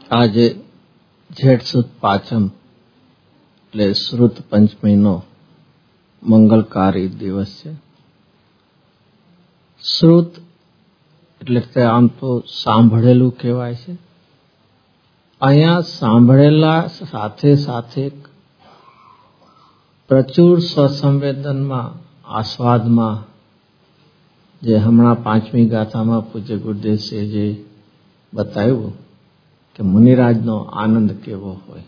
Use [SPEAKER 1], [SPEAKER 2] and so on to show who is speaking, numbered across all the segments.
[SPEAKER 1] આજે જેઠ સુદ પાંચમ એટલે શ્રુત પંચમીનો મંગલકારી દિવસ છે. શ્રુત એટલે કે આમ તો સાંભળેલું કહેવાય છે. અહીંયા સાંભળેલા સાથે સાથે પ્રચુર સ્વસંવેદનમાં આસ્વાદમાં જે હમણાં પાંચમી ગાથામાં પૂજ્ય ગુરુદેવસિંહે જે બતાવ્યું કે મુનિરાજનો આનંદ કેવો હોય,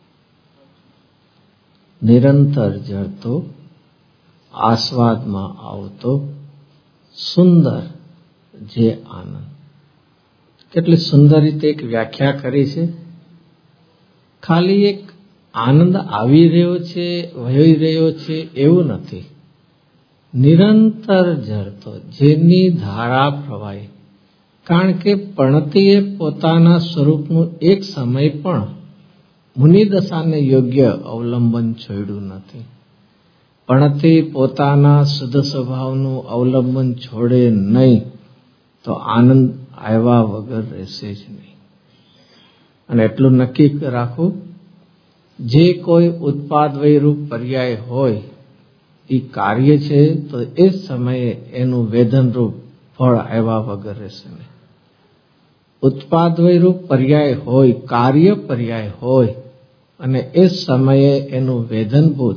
[SPEAKER 1] નિરંતર જળતો આસ્વાદમાં આવતો સુંદર જે આનંદ. કેટલી સુંદર રીતે એક વ્યાખ્યા કરી છે. ખાલી એક આનંદ આવી રહ્યો છે, વહી રહ્યો છે એવું નથી. નિરંતર જળતો, જેની ધારા પ્રવાહી. કારણ કે પણતીએ પોતાના સ્વરૂપનું એક સમય પણ મુનિદશાને યોગ્ય અવલંબન છોડ્યું નથી. પણતી પોતાના શુદ્ધ સ્વભાવનું અવલંબન છોડે નહીં તો આનંદ આવ્યા વગર રહેશે જ નહીં. અને એટલું નક્કી રાખવું, જે કોઈ ઉત્પાદવયરૂપ પર્યાય હોય એ કાર્ય છે તો એ સમયે એનું વેદનરૂપ ફળ આવ્યા વગર રહેશે નહીં. ઉત્પાદવયરૂપ પર્યાય હોય, કાર્ય પર્યાય હોય અને એ સમયે એનું વેદનભૂત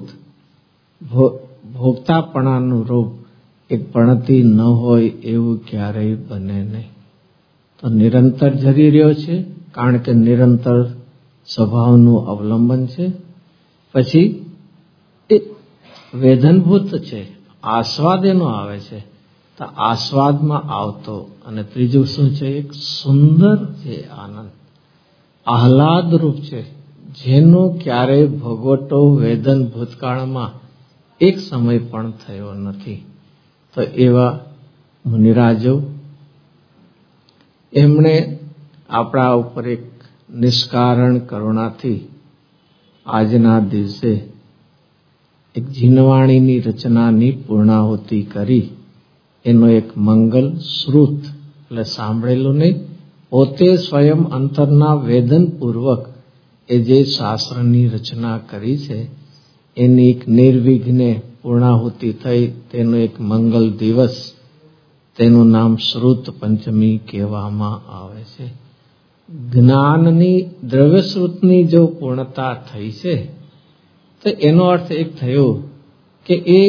[SPEAKER 1] ભોગતાપણાનું રૂપ એક પણતી ન હોય એવું ક્યારેય બને નહીં. તો નિરંતર જરી રહ્યો છે કારણ કે નિરંતર સ્વભાવનું અવલંબન છે. પછી એ વેદનભૂત છે, આસ્વાદ એનો આવે છે તો આસ્વાદમાં આવતો. અને ત્રીજું શું છે? એક સુંદર જે આનંદ, આહલાદ રૂપ છે, જેનો ક્યારેય ભોગવટો વેદન ભૂતકાળમાં એક સમય પણ થયો નથી. તો એવા મુનિરાજો, એમણે આપણા ઉપર એક નિષ્કારણ કરુણાથી આજના દિવસે એક જીનવાણીની રચનાની પૂર્ણાહુતિ કરી એનો એક મંગલ શ્રુત એટલે સાંભળેલું નહીં, પોતે સ્વયં અંતરના વેદનપૂર્વક એ જે શાસ્ત્રની રચના કરી છે એની એક નિર્વિઘ્ને પૂર્ણાહુતિ થઈ. તેનો એક મંગલ દિવસ, તેનું નામ શ્રુત પંચમી કહેવામાં આવે છે. જ્ઞાનની દ્રવ્યશ્રુતની જો પૂર્ણતા થઈ છે તો એનો અર્થ એક થયો કે એ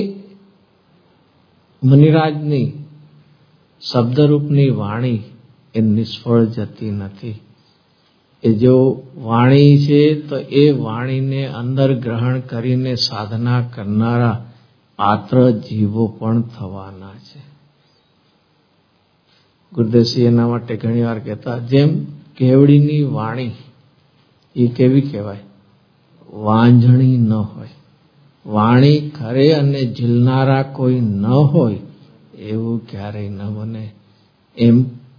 [SPEAKER 1] મુનિરાજની શબ્દરૂપની વાણી એ નિષ્ફળ જતી નથી. એ જો વાણી છે તો એ વાણીને અંદર ગ્રહણ કરીને સાધના કરનારા પાત્ર જીવો પણ થવાના છે. ગુરુદેવસિંહ એના માટે ઘણી વાર કહેતા, જેમ કેવડીની વાણી એ કેવી કહેવાય? વાંઝણી ન હોય. વાણી ખરે અને ઝીલનારા કોઈ ન હોય એવું ક્યારેય ન બને. એમ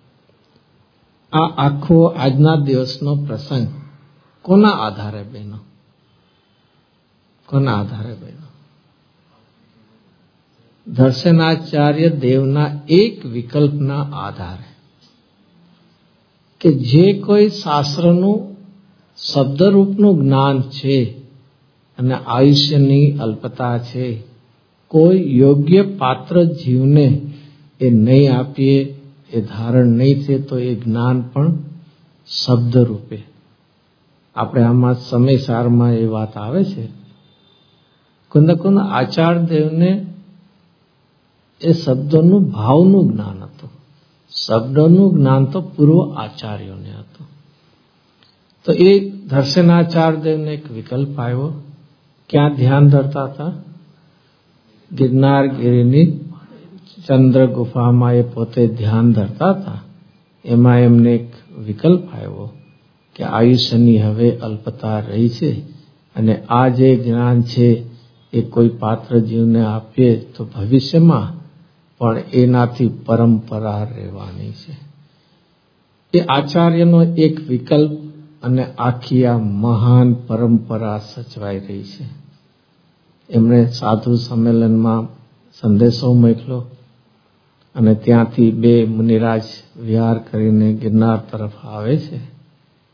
[SPEAKER 1] આ આખો આજના દિવસનો પ્રસંગ કોના આધારે બહેનો? કોના આધારે બહેનો? દર્શનાચાર્ય દેવના એક વિકલ્પના આધારે, કે જે કોઈ શાસ્ત્રનું શબ્દરૂપનું જ્ઞાન છે અને આયુષ્યની અલ્પતા છે, કોઈ યોગ્ય પાત્ર જીવને એ નહીં આપીએ, એ ધારણ નહીં થાય તો એ જ્ઞાન પણ શબ્દ રૂપે. આપણે આમાં સમયસારમાં એ વાત આવે છે. કુંદ આચાર્યદેવને એ શબ્દોનું ભાવનું જ્ઞાન હતું. શબ્દોનું જ્ઞાન તો પૂર્વ આચાર્યોને હતું. તો એ દર્શનાચાર્યદેવને એક વિકલ્પ આવ્યો. ક્યાં ધ્યાન ધરતા હતા? ગિરનારગીરીની ચંદ્ર ગુફામાં એ પોતે ધ્યાન ધરતા હતા. એમાં એમને એક વિકલ્પ આવ્યો કે આયુષ્યની હવે અલ્પતા રહી છે અને આ જે જ્ઞાન છે એ કોઈ પાત્ર જીવને આપીએ તો ભવિષ્યમાં પણ એનાથી પરંપરા રહેવાની છે. એ આચાર્યનો એક વિકલ્પ અને આખી આ મહાન પરંપરા સચવાઈ રહી છે. એમણે સાધુ સંમેલનમાં સંદેશો મોકલ્યો અને ત્યાંથી બે મુનિરાજ વિહાર કરીને ગિરનાર તરફ આવે છે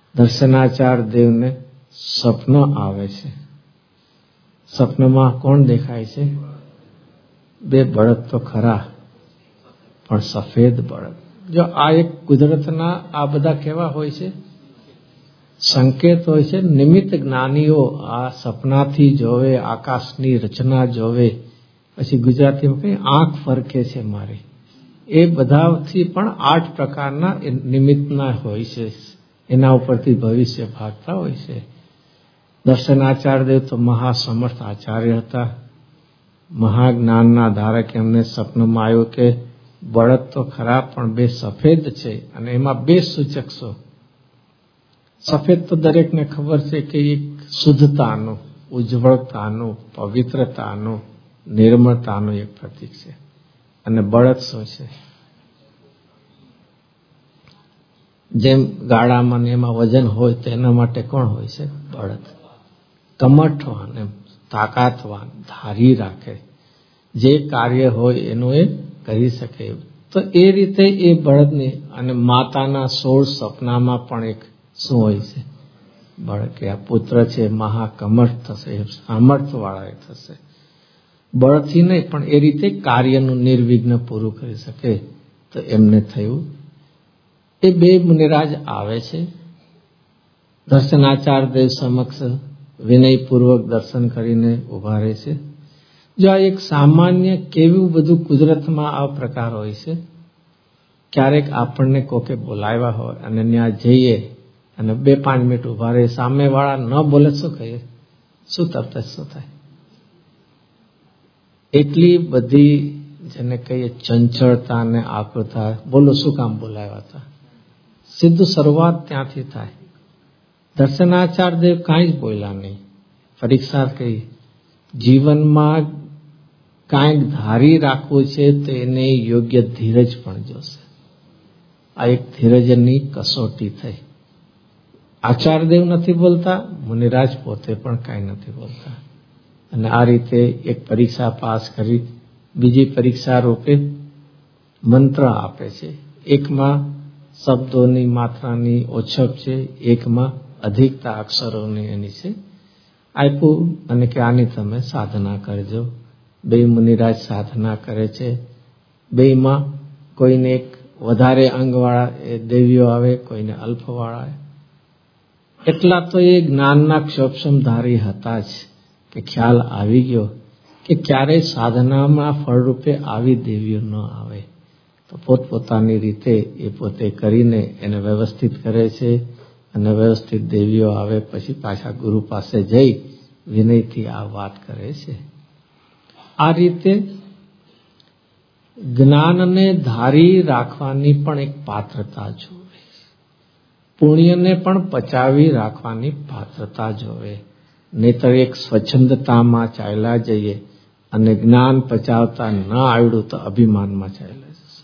[SPEAKER 1] દર્શનાચાર્ય દેવને સપનો આવે છે. સપનામાં કોણ દેખાય છે? બે બળદ તો ખરા, પણ સફેદ બળદ. જો આ એક કુદરતના આ બધા કેવા હોય છે? સંકેત હોય છે. નિમિત્ત જ્ઞાનીઓ આ સપનાથી જોવે, આકાશની રચના જોવે, પછી ગુજરાતીમાં કઈ આંખ ફરકે છે મારી, એ બધાથી પણ 8 પ્રકારના નિમિત્તના હોય છે. એના ઉપરથી ભવિષ્ય ભાગતા હોય છે. દર્શનાચાર્ય દેવ તો મહાસમર્થ આચાર્ય હતા, મહાજ્ઞાનના ધારક. એમને સપનમાં આવ્યું કે બળદ તો ખરા પણ બે સફેદ છે, અને એમાં 2 સૂચક છો. સફેદ તો દરેકને ખબર છે કે એક શુદ્ધતાનું, ઉજ્જવળતાનું, પવિત્રતાનું, નિર્મળતાનું એક પ્રતીક છે. અને બળદ શું છે? જેમ ગાડામાં એમાં વજન હોય તો એના માટે કોણ હોય છે? બળદ. કમઠવાન, એમ તાકાતવાન, ધારી રાખે, જે કાર્ય હોય એનું એ કરી શકે. તો એ રીતે એ બળદની, અને માતાના 16 સપનામાં પણ એક શું હોય છે? બળદ. કે આ પુત્ર છે મહાકમઠ થશે, સામર્થ્યવાળા થશે. બળદથી નહીં પણ એ રીતે કાર્યનું નિર્વિઘ્ન પૂરું કરી શકે. તો એમને થયું. એ 2 મુનિરાજ આવે છે, દર્શનાચાર્ય દેવ સમક્ષ વિનયપૂર્વક દર્શન કરીને ઉભા રહે છે. જો આ એક સામાન્ય કેવું બધું કુદરતમાં આ પ્રકાર હોય છે. ક્યારેક આપણને કોકે બોલાવ્યા હોય અને ત્યાં જઈએ અને 2-5 મિનિટ ઉભા રહે, સામેવાળા ન બોલે, શું કહીએ? શું તરત શું થાય? એટલી બધી જેને કહીએ ચંચળતા અને આકૃતા. બોલો શું કામ બોલાવ્યા હતા? સીધું શરૂઆત ત્યાંથી થાય. દર્શનાચાર્ય દેવ કાંઈ જ બોલ્યા નહીં. પરીક્ષા કહી, જીવનમાં કાંઈક ધારી રાખવું છે તો એને યોગ્ય ધીરજ પણ જોશે. આ એક ધીરજની કસોટી થઈ. આચાર્યદેવ નથી બોલતા, મુનિરાજ પોતે પણ કાંઈ નથી બોલતા. અને આ રીતે એક પરીક્ષા પાસ કરી બીજી પરીક્ષા રૂપે મંત્ર આપે છે. એકમાં શબ્દોની માત્રાની ઓછપ છે, એકમાં અધિકતા અક્ષરોની એની છે. આપ્યું અને કે આની તમે સાધના કરજો. 2 મુનિરાજ સાધના કરે છે. 2માં કોઈને એક વધારે અંગવાળા એ દેવીઓ આવે, કોઈને અલ્પવાળા. એટલા તો એ જ્ઞાનના ક્ષોભસમધારી હતા જ કે ખ્યાલ આવી ગયો કે ક્યારેય સાધનામાં ફળરૂપે આવી દેવીઓ ન આવે. તો પોતપોતાની રીતે એ પોતે કરીને એને વ્યવસ્થિત કરે છે. અને વ્યવસ્થિત દેવીઓ આવે પછી પાછા ગુરુ પાસે જઈ વિનયથી આ વાત કરે છે. આ રીતે જ્ઞાનને ધારી રાખવાની પણ એક પાત્રતા જોવે, પુણ્યને પણ પચાવી રાખવાની પાત્રતા જોવે. નહીતર એક સ્વચ્છંદતામાં ચાલ્યા જઈએ અને જ્ઞાન પચાવતા ન આવડ્યું તો અભિમાનમાં ચાલ્યા જશે.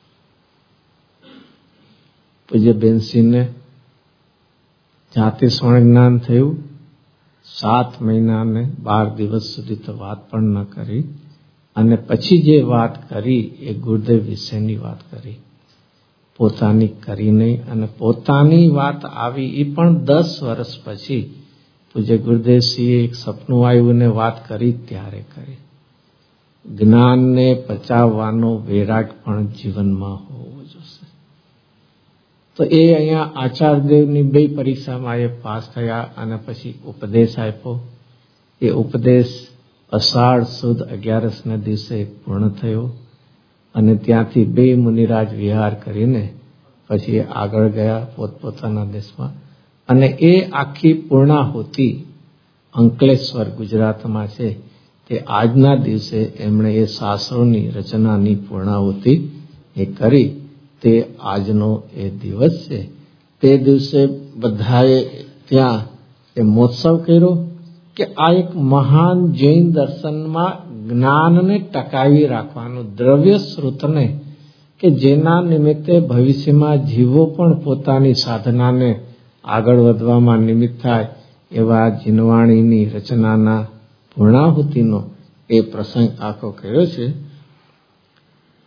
[SPEAKER 1] પૂજ્ય બેનસિંહને જાતે સ્વર્ણ જ્ઞાન થયું. 7 મહિના ને 12 દિવસ સુધી તો વાત પણ ન કરી. અને પછી જે વાત કરી એ ગુરુદેવ વિશેની વાત કરી, પોતાની કરી નહીં. અને પોતાની વાત આવી એ પણ 10 વર્ષ પછી પૂજ્ય ગુરુદેવસિંહે એક સપનું આવ્યું ને વાત કરી ત્યારે કરી. જ્ઞાનને પચાવવાનો વૈરાગ પણ જીવનમાં હોવો જોઈએ. તો એ અહીંયા આચાર્યદેવની 2 પરીક્ષામાં એ પાસ થયા અને પછી ઉપદેશ આપ્યો. એ ઉપદેશ અષાઢ સુદ 11ના દિવસે પૂર્ણ થયો. અને ત્યાંથી 2 મુનિરાજ વિહાર કરીને પછી આગળ ગયા પોતપોતાના દેશમાં. અને એ આખી પૂર્ણાહુતિ અંકલેશ્વર ગુજરાતમાં છે તે આજના દિવસે એમણે એ શાસ્ત્રોની રચનાની પૂર્ણાહુતિ એ કરી. તે આજનો એ દિવસ છે. તે દિવસે બધાએ ત્યાં એ મહોત્સવ કર્યો કે આ એક મહાન જૈન દર્શનમાં જ્ઞાનને ટકાવી રાખવાનું, દ્રવ્ય સ્ત્રોતને કે જેના નિમિત્તે ભવિષ્યમાં જીવો પણ પોતાની સાધનાને આગળ વધવામાં નિમિત્ત થાય એવા જીનવાણીની રચનાના પૂર્ણાહુતિનો એ પ્રસંગ આખો કર્યો છે.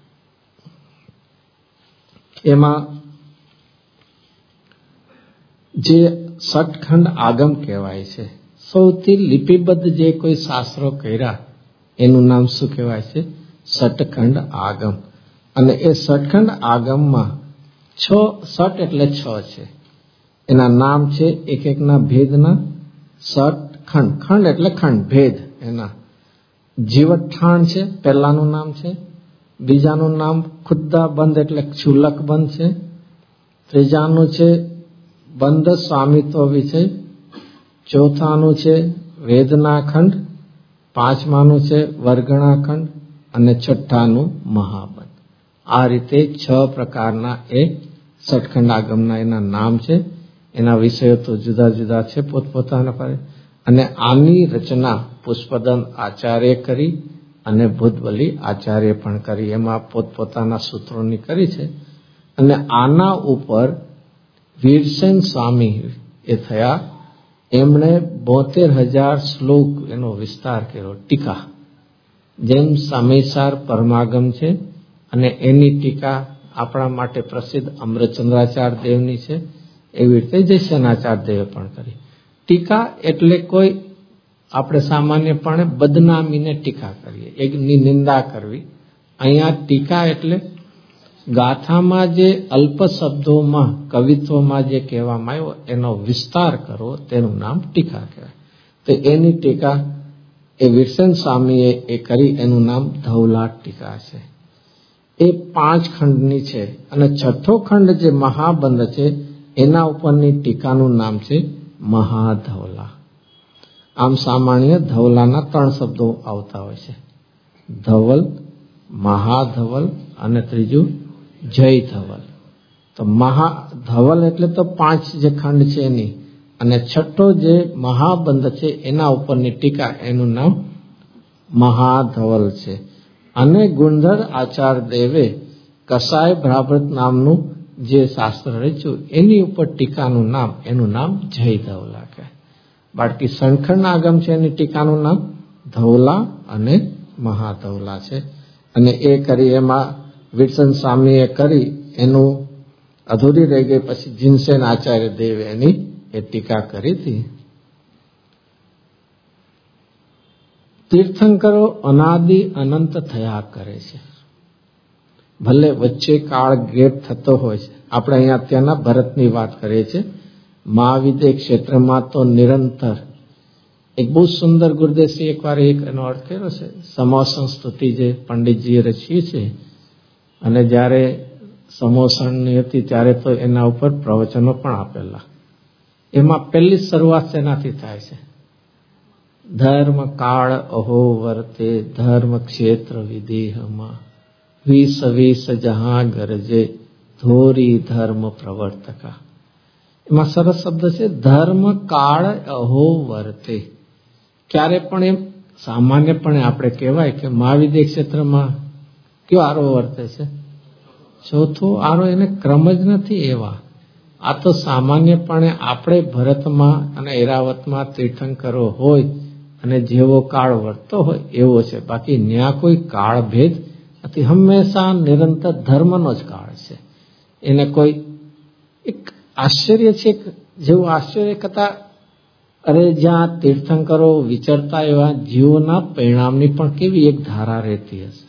[SPEAKER 1] એમાં જે સટખંડ આગમ કહેવાય છે. સૌથી લિપિબદ્ધ જે કોઈ શાસ્ત્રો કર્યા એનું નામ શું કહેવાય છે? સટખંડ આગમ. અને એ સટખંડ આગમમાં સટ એટલે 6 છે. એના નામ છે એક એકના ભેદના. સટખંડ, ખંડ એટલે ખંડ, ભેદ એના. જીવઠાણ છે પહેલાનું નામ છે. બીજાનું નામ ખુદ્દા બંધ એટલે ક્ષુલક બંધ છે. ત્રીજાનું છે બંધ સ્વામિત્વ વિષય. ચોથાનું છે વેદનાખંડ. પાંચમાનું છે વર્ગણાખંડ. અને છઠ્ઠાનું મહાબંધ. આ રીતે 6 પ્રકારના એ સટખંડ આગમના એના નામ છે. એના વિષયો તો જુદા જુદા છે પોતપોતાના પર. અને આની રચના પુષ્પદન આચાર્ય કરી અને ભૂતબલી આચાર્ય પણ કરી. એમાં પોતપોતાના સૂત્રોની કરી છે. અને આના ઉપર વીરસેન સ્વામી એ થયા. એમણે 72,000 શ્લોક એનો વિસ્તાર કર્યો, ટીકા. જેમ સામેસાર પરમાગમ છે અને એની ટીકા આપણા માટે પ્રસિદ્ધ અમૃતચંદ્રાચાર્ય દેવની છે, એવી રીતે જયસેનાચાર્ય દેવે પણ કરી. ટીકા એટલે કોઈ આપણે સામાન્યપણે બદનામીને ટીકા કરીએ, એકની નિંદા કરવી. અહીંયા ટીકા એટલે ગાથામાં જે અલ્પ શબ્દોમાં કવિત્વમાં જે કહેવામાં આવ્યો એનો વિસ્તાર કરવો, તેનું નામ ટીકા કહેવાય. તો એની ટીકા એ વીરસેન સ્વામીએ એ કરી. એનું નામ ધવલા ટીકા છે. એ 5 ખંડની છે. અને છઠ્ઠો ખંડ જે મહાબંધ છે એના ઉપરની ટીકાનું નામ છે મહાધવલા. આમ સામાન્ય ધવલાના 3 શબ્દો આવતા હોય છે, ધવલ, મહાધવલ અને ત્રીજું જય ધવલ. તો મહાધવલ એટલે તો 5 જે ખંડ છે એની, અને છઠ્ઠો જે મહાબંધ છે એના ઉપરની ટીકા, એનું નામ મહાધવલ છે. અને ગુણધર આચાર્ય દેવે કસાય ભ્રામૃત નામનું જે શાસ્ત્ર રચ્યું એની ઉપર ટીકાનું નામ, એનું નામ જય ધવલા કહે. બાકી સટખંડ આગમ છે એની ટીકાનું નામ ધવલા અને મહાધવલા છે. અને એ કરી એમાં વીરસેન સ્વામીએ કરી, એનું અધૂરી રહી ગઈ. પછી જીનસેન આચાર્ય દેવે એની એ ટીકા કરી હતી. તીર્થંકરો અનાદિ અનંત થયા કરે છે. ભલે વચ્ચે કાળ ગેપ થતો હોય છે. આપણે અહીંયા અત્યારના ભરતની વાત કરીએ છીએ. મહાવિદ્ય ક્ષેત્રમાં તો નિરંતર. એક બહુ સુંદર ગુરુદેવશ્રી એકવાર એનો અર્થ કર્યો છે, સમોસણ સ્તુતિ જે પંડિતજીએ રચી છે. અને જ્યારે સમોસણની હતી ત્યારે તો એના ઉપર પ્રવચનો પણ આપેલા. એમાં પહેલી શરૂઆત એનાથી થાય છે, ધર્મ કાળ અહો વર્તે ધર્મ ક્ષેત્ર વિદેહમાં વીસ વીસ જહાં ગરજે ધોરી ધર્મ પ્રવર્તકા. એમાં સરસ શબ્દ છે, ધર્મ કાળ અહો વર્તે. ક્યારે પણ એમ સામાન્યપણે આપણે કહેવાય કે મહાવિદ્ય ક્ષેત્રમાં કયો આરો વર્તે છે? ચોથો આરો. એને ક્રમ જ નથી એવા. આ તો સામાન્યપણે આપણે ભરતમાં અને ઐરાવતમાં તીર્થંકરો હોય અને જેવો કાળ વર્તો હોય એવો છે. બાકી ન્યા કોઈ કાળ ભેદ નથી. હંમેશા નિરંતર ધર્મનો જ કાળ છે. એને કોઈ એક આશ્ચર્ય છે, જેવું આશ્ચર્ય કરતા અરે જ્યાં તીર્થંકરો વિચરતા એવા જીવોના પરિણામની પણ કેવી એક ધારા રહેતી હશે.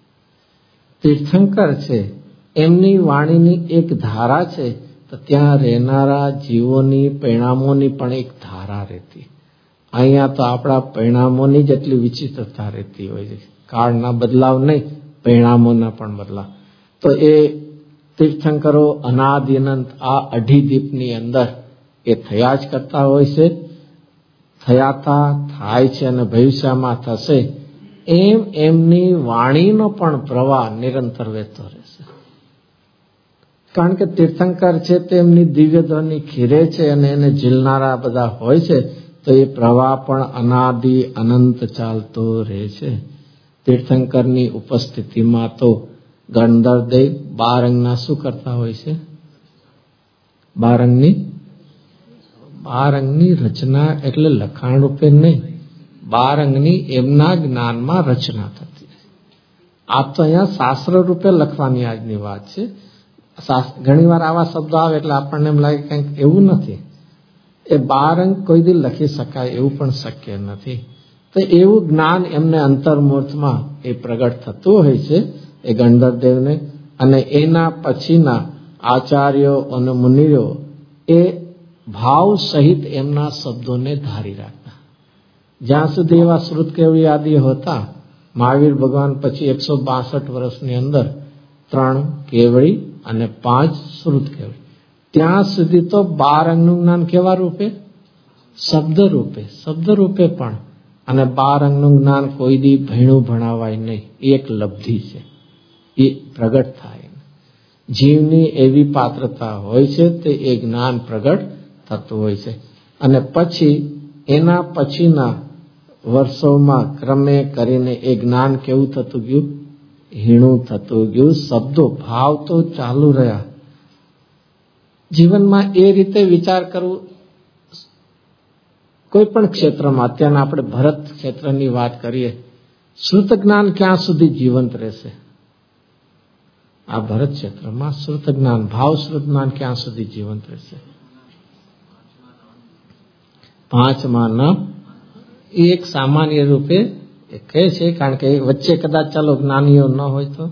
[SPEAKER 1] તીર્થંકર છે એમની વાણીની એક ધારા છે, તો ત્યાં રહેનારા જીવોની પરિણામોની પણ એક ધારા રહેતી. અહીંયા તો આપણા પરિણામોની જેટલી વિચિત્રતા રહેતી હોય છે. કાળના બદલાવ નહીં, પરિણામોના પણ બદલાવ. તો એ તીર્થંકરો અનાદિ અનંત આ અઢીદીપની અંદર એ થયા જ કરતા હોય છે, થયાતા થાય છે અને ભવિષ્યમાં થશે. એમ એમની વાણીનો પણ પ્રવાહ નિરંતર વહેતો રહેશે. કારણ કે તીર્થંકર છે તે એમની દિવ્ય ધ્વનિ ખીરે છે અને એને ઝીલનારા બધા હોય છે, તો એ પ્રવાહ પણ અનાદિ અનંત ચાલતો રહે છે. તીર્થંકરની ઉપસ્થિતિમાં તો ગણધરદેવ 12 અંગના શું કરતા હોય છે? 12 અંગની રચના એટલે લખાણ રૂપે નહીં, 12 અંગની એમના જ્ઞાનમાં રચના થતી. આ તો અહીંયા શાસ્ત્ર રૂપે લખવાની આજની વાત છે. ઘણી વાર આવા શબ્દો આવે એટલે આપણને એમ લાગે કંઈક એવું નથી. એ 12 અંક કોઈ દી લખી શકાય એવું પણ શક્ય નથી. તો એવું જ્ઞાન એમને અંતર્મુહૂર્તમાં એ પ્રગટ થતું હોય છે એ ગણધરદેવને. અને એના પછીના આચાર્યો અને મુનિઓ એ ભાવ સહિત એમના શબ્દોને ધારી રાખતા. જ્યાં સુધી એવા શ્રુત કેવળી આદિ હતા, મહાવીર ભગવાન પછી 162 વર્ષની અંદર 3 કેવળી અને 5 શ્રુત કેવળી, ત્યાં સુધી તો 12 અંગનું જ્ઞાન કેવા રૂપે? શબ્દ રૂપે પણ. અને 12 અંગનું જ્ઞાન કોઈ દી ભણ્યું ભણાવાય નહીં, એ એક લબ્ધિ છે, એ પ્રગટ થાય. જીવની એવી પાત્રતા હોય છે તે એ જ્ઞાન પ્રગટ થતું હોય છે. અને પછી એના પછીના વર્ષોમાં ક્રમે કરીને એ જ્ઞાન કેવું થતું ગયું? હીણું થતું ગયું. શબ્દો ભાવ તો ચાલુ રહ્યા. જીવનમાં એ રીતે વિચાર કરવું, કોઈ પણ ક્ષેત્રમાં, અત્યારના આપણે ભરત ક્ષેત્રની વાત કરીએ, શ્રુત જ્ઞાન ક્યાં સુધી જીવંત રહેશે? આ ભરત ક્ષેત્રમાં શ્રુત જ્ઞાન, ભાવ શ્રુત જ્ઞાન ક્યાં સુધી જીવંત રહેશે? 5માં ન, એ એક સામાન્ય રૂપે કહે છે, કારણ કે વચ્ચે કદાચ ચાલો જ્ઞાનીઓ ન હોય તો,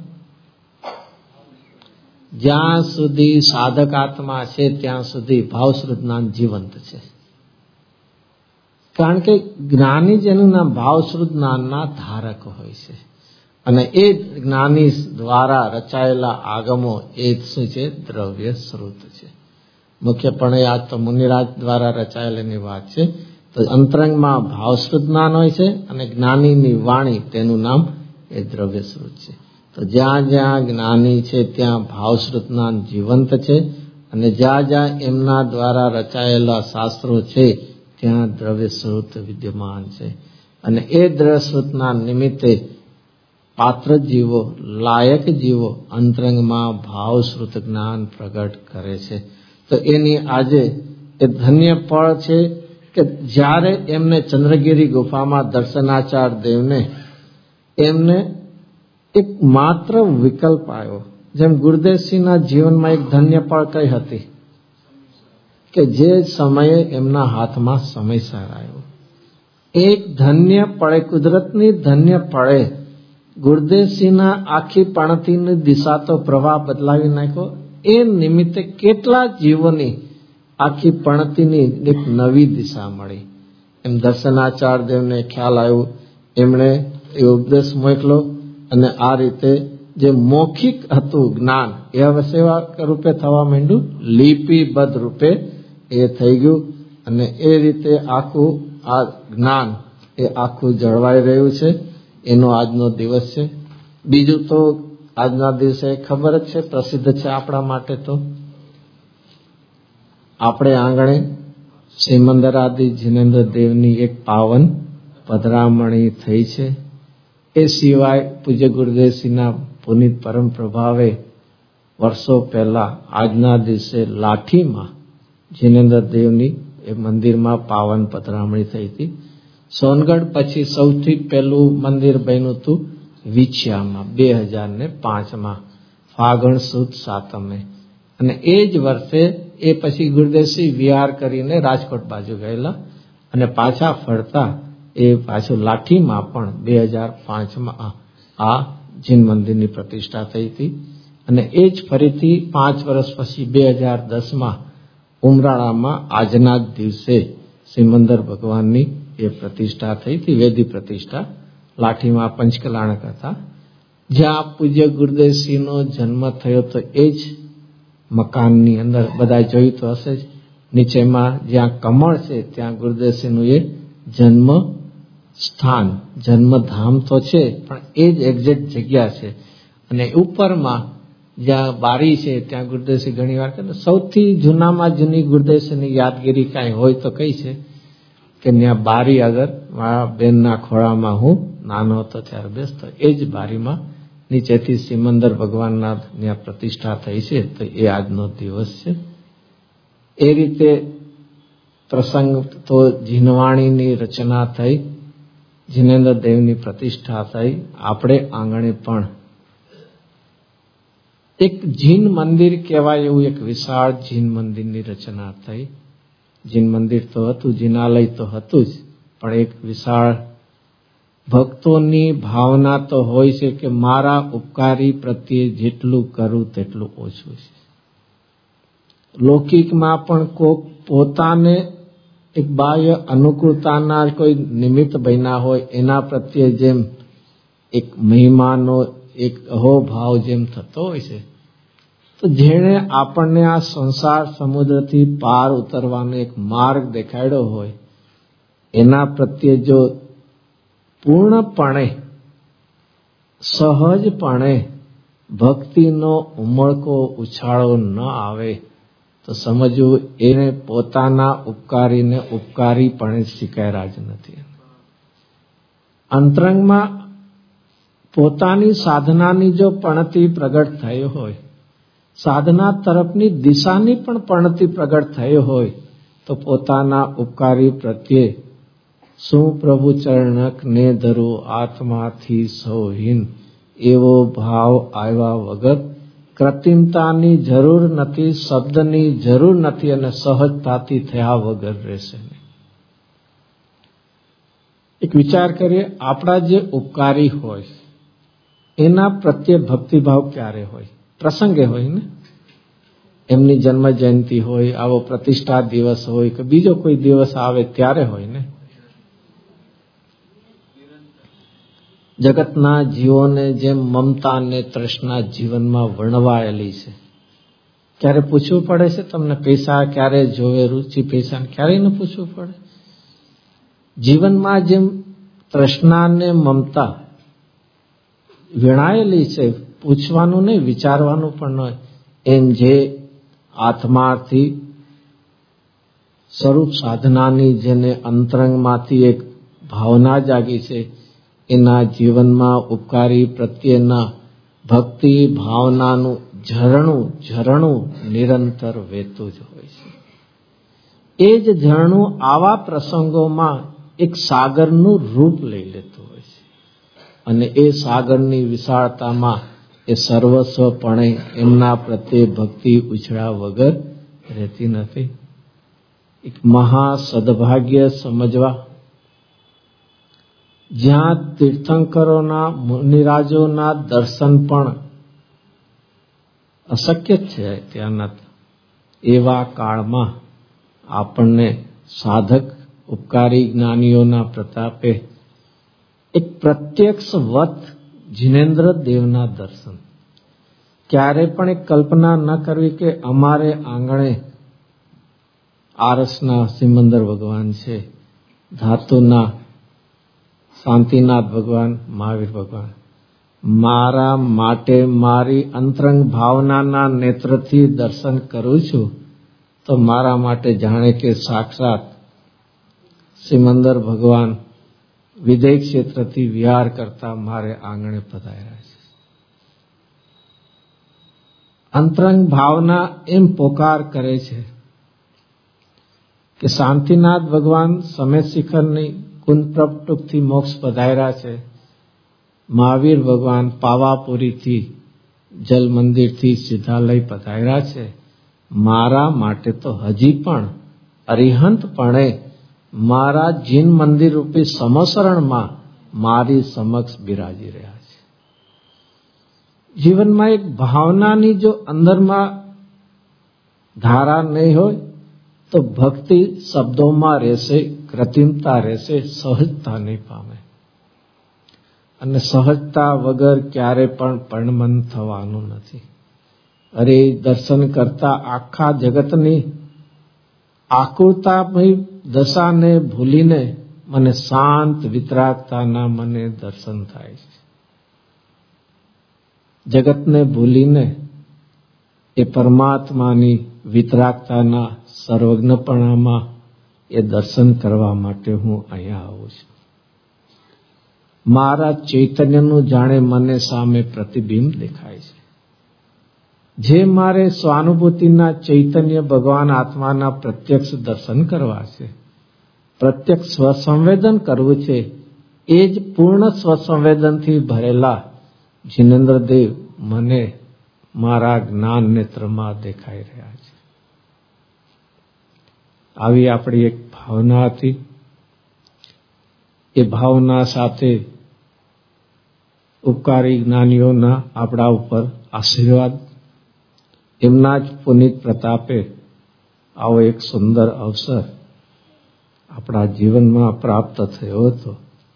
[SPEAKER 1] જ્યાં સુધી સાધક આત્મા છે ત્યાં સુધી ભાવશ્રુત જ્ઞાન જીવંત છે. કારણ કે જ્ઞાની જેનું નામ ભાવશ્રુત જ્ઞાનના ધારક હોય છે. અને એ જ્ઞાની દ્વારા રચાયેલા આગમો એ શું છે? દ્રવ્ય શ્રુત છે. મુખ્યપણે આ તો મુનિરાજ દ્વારા રચાયેલાની વાત છે. તો અંતરંગમાં ભાવશ્રુત જ્ઞાન હોય છે અને જ્ઞાનીની વાણી, તેનું નામ એ દ્રવ્ય શ્રુત છે. તો જ્યાં જ્યાં જ્ઞાની છે ત્યાં ભાવશ્રુત જ્ઞાન જીવંત છે. અને જ્યાં જ્યાં એમના દ્વારા રચાયેલા શાસ્ત્રો છે ત્યાં દ્રવ્ય શ્રુત વિદ્યમાન છે. અને એ દ્રવ્ય શ્રુતના નિમિત્તે પાત્ર જીવો, લાયક જીવો અંતરંગમાં ભાવશ્રુત જ્ઞાન પ્રગટ કરે છે. તો એની આજે એ ધન્ય પળ છે કે જ્યારે એમને ચંદ્રગીરી ગુફામાં દર્શનાચાર દેવને એમને એક માત્ર વિકલ્પ આવ્યો. જેમ ગુરુદેવસિંહના જીવનમાં એક ધન્ય પળ કઈ હતી કે જે સમયે એમના હાથમાં સમયસર આવ્યો. એક ધન્ય પળે, કુદરતની ધન્ય પળે ગુરુદેવસિંહના આખી પણતીની દિશા તો પ્રવાહ બદલાવી નાખ્યો. એ નિમિત્તે કેટલા જીવોની આખી પણતીની એક નવી દિશા મળી. એમ દર્શનાચાર દેવને ખ્યાલ આવ્યો, એમણે એ ઉપદેશ મોકલો અને આ રીતે જે મૌખિક હતું જ્ઞાન એ હવે સેવા રૂપે થવા માંડ્યું, લિપિબદ્ધ રૂપે એ થઈ ગયું. અને એ રીતે આખું આ જ્ઞાન એ આખું જળવાઈ રહ્યું છે. એનો આજનો દિવસ છે. બીજું તો આજના દિવસે ખબર જ છે, પ્રસિદ્ધ છે આપણા માટે, તો આપણે આંગણે શ્રીમંદર આદિ જીનેન્દ્ર દેવની એક પાવન પધરામણી થઈ છે. એ સિવાય પૂજ્ય ગુરુદેવસિંહના પુનિત પરમ પ્રભાવે વર્ષો પહેલા આજના દિવસે લાઠીમાં જીનેન્દ્ર દેવની એ મંદિરમાં પાવન પધરામણી થઈ હતી. સોનગઢ પછી સૌથી પહેલું મંદિર બન્યું હતું વિછિયામાં 2005માં ફાગણ સુદ સાતમે. અને એ જ વર્ષે એ પછી ગુરુદેવસિંહ વિહાર કરીને રાજકોટ બાજુ ગયેલા અને પાછા ફરતા એ પાછું લાઠીમાં પણ 2005માં આ જીન મંદિરની પ્રતિષ્ઠા થઈ હતી. અને એ જ ફરીથી 5 વર્ષ પછી 2010માં ઉમરાળામાં આજના જ દિવસે સિમંદર ભગવાનની એ પ્રતિષ્ઠા થઈ હતી, વેદી પ્રતિષ્ઠા. લાઠીમાં પંચકલાણક હતા, જ્યાં પૂજ્ય ગુરુદેવસિંહનો જન્મ થયો. તો એ જ મકાનની અંદર બધા જોયું તો હશે જ, નીચેમાં જ્યાં કમળ છે ત્યાં ગુરુદેવસિંહનું એ જન્મ સ્થાન, જન્મધામ તો છે, પણ એ જ એક્ઝેક્ટ જગ્યા છે. અને ઉપરમાં જ્યાં બારી છે ત્યાં ગુરુદેવસિંહ ઘણી વાર કહે, સૌથી જૂનામાં જૂની ગુરુદેવસિંહની યાદગીરી કાંઈ હોય તો કઈ છે કે ત્યાં બારી આગળ મારા બેનના ખોળામાં હું નાનો હતો ત્યારે બેસતો. એ જ બારીમાં નીચેથી સિમંદર ભગવાનના ત્યાં પ્રતિષ્ઠા થઈ છે. તો એ આજનો દિવસ છે. એ રીતે પ્રસંગ તો જીનવાણીની રચના થઈ, જીનેન્દ્ર દેવની પ્રતિષ્ઠા થઈ. આપણે આંગણે પણ એક જીન મંદિર કહેવાય એવું એક વિશાળ જીન મંદિરની રચના થઈ. જીન મંદિર તો હતું, જીનાલય તો હતું જ, પણ એક વિશાળ ભક્તોની ભાવના તો હોય છે કે મારા ઉપકારી પ્રત્યે જેટલું કરું તેટલું ઓછું છે. લૌકિકમાં પણ કોક પોતાને એક બાહ્ય અનુકૂળતાના કોઈ નિમિત્ત બન્યા હોય એના પ્રત્યે જેમ એક મહિમાનો એક અહોભાવ જેમ થતો હોય છે, તો જેણે આપણને આ સંસાર સમુદ્રથી પાર ઉતરવાનો એક માર્ગ દેખાડ્યો હોય એના પ્રત્યે જો પૂર્ણપણે સહજપણે ભક્તિનો ઉમળકો ઉછાળો ન આવે તો સમજવું એને પોતાના ઉપકારીને ઉપકારીપણે સ્વીકાર્યા જ નથી. અંતરંગમાં પોતાની સાધનાની જો પણતી પ્રગટ થઈ હોય, સાધના તરફની દિશાની પણ પણતી પ્રગટ થઈ હોય, તો પોતાના ઉપકારી પ્રત્યે શું પ્રભુ ચરણક ને ધરું આત્માથી સૌહીન એવો ભાવ આવ્યા વગર કૃત્રિમતાની જરૂર નથી, શબ્દની જરૂર નથી અને સહજતાથી થયા વગર રહેશે નહીં. એક વિચાર કરીએ, આપણા જે ઉપકારી હોય એના પ્રત્યે ભક્તિભાવ ક્યારે હોય? પ્રસંગે હોય ને. એમની જન્મ જયંતિ હોય, આવો પ્રતિષ્ઠા દિવસ હોય કે બીજો કોઈ દિવસ આવે ત્યારે હોય ને. જગતના જીવોને જેમ મમતા અને તૃષ્ણા જીવનમાં વર્ણવાયેલી છે, ક્યારે પૂછવું પડે છે તમને પૈસા ક્યારે જોવે, રુચિ પૈસા ક્યારેય ન પૂછવું પડે. જીવનમાં જેમ તૃષ્ણા ને મમતા વીણાયેલી છે, પૂછવાનું નહીં, વિચારવાનું પણ નહીં, એમ જે આત્માથી સ્વરૂપ સાધનાની જેને અંતરંગમાંથી એક ભાવના જાગી છે, એના જીવનમાં ઉપકારી પ્રત્યેના ભક્તિ ભાવનાનું ઝરણું નિરંતર વહેતું જ હોય છે. એ જ ઝરણું આવા પ્રસંગોમાં એક સાગરનું રૂપ લઈ લેતું હોય છે અને એ સાગરની વિશાળતામાં એ સર્વસ્વપણે એમના પ્રત્યે ભક્તિ ઉછળા વગર રહેતી નથી. એક મહા સદભાગ્ય સમજવા, જ્યાં તીર્થંકરોના મુનિરાજોના દર્શન પણ અશક્ય છે ત્યાંના, એવા કાળમાં આપણને સાધક ઉપકારી જ્ઞાનીઓના પ્રતાપે એક પ્રત્યક્ષ વત જીનેન્દ્ર દેવના દર્શન. ક્યારે પણ એક કલ્પના ન કરવી કે અમારે આંગણે આરસના સિમંદર ભગવાન છે, ધાતુના શાંતિનાથ ભગવાન, મહાવીર ભગવાન, મારા માટે મારી અંતરંગ ભાવનાના નેત્રથી દર્શન કરું છું તો મારા માટે જાણે કે સાક્ષાત સિમંદર ભગવાન વિદેહ ક્ષેત્રથી વિહાર કરતા મારે આંગણે પધાર્યા છે. અંતરંગ ભાવના એમ પોકાર કરે છે કે શાંતિનાથ ભગવાન સમેત શિખરની કુંદ પ્રપટુકથી મોક્ષ પધાર્યા છે, મહાવીર ભગવાન પાવાપુરીથી જલ મંદિરથી સિદ્ધાલય પધાર્યા છે. મારા માટે તો હજી પણ અરિહંતપણે મારા જીન મંદિર રૂપી સમસરણમાં મારી સમક્ષ બિરાજી રહ્યા છે. જીવનમાં એક ભાવનાની જો અંદરમાં ધારા નહીં હોય તો ભક્તિ શબ્દોમાં રહેશે, કૃત્રિમતા રહેશે, સહજતા નહીં પામે. અને સહજતા વગર ક્યારે પણ પરિણમન થવાનું નથી. અરે દર્શન કરતા આખા જગતની આકુળતામય દશાને ભૂલીને મને શાંત વિતરાગતાના મને દર્શન થાય છે. જગતને ભૂલીને એ પરમાત્માની વિતરાગતાના સર્વજ્ઞપણામાં એ દર્શન કરવા માટે હું અહીંયા આવું છું. મારા ચૈતન્યનું જાણે મને સામે પ્રતિબિંબ દેખાય છે. જે મારે સ્વાનુભૂતિના ચૈતન્ય ભગવાન આત્માના પ્રત્યક્ષ દર્શન કરવા છે, પ્રત્યક્ષ સ્વસંવેદન કરવું છે, એ જ પૂર્ણ સ્વસંવેદનથી ભરેલા જીનેન્દ્રદેવ મને મારા જ્ઞાન નેત્રમાં દેખાઈ રહ્યા છે. આવી આપણી એક ભાવના હતી. એ ભાવના સાથે ઉપકારી જ્ઞાનીઓના આપણા ઉપર આશીર્વાદ, એમના જ પુનિત પ્રતાપે આવો એક સુંદર અવસર આપણા જીવનમાં પ્રાપ્ત થયો હતો.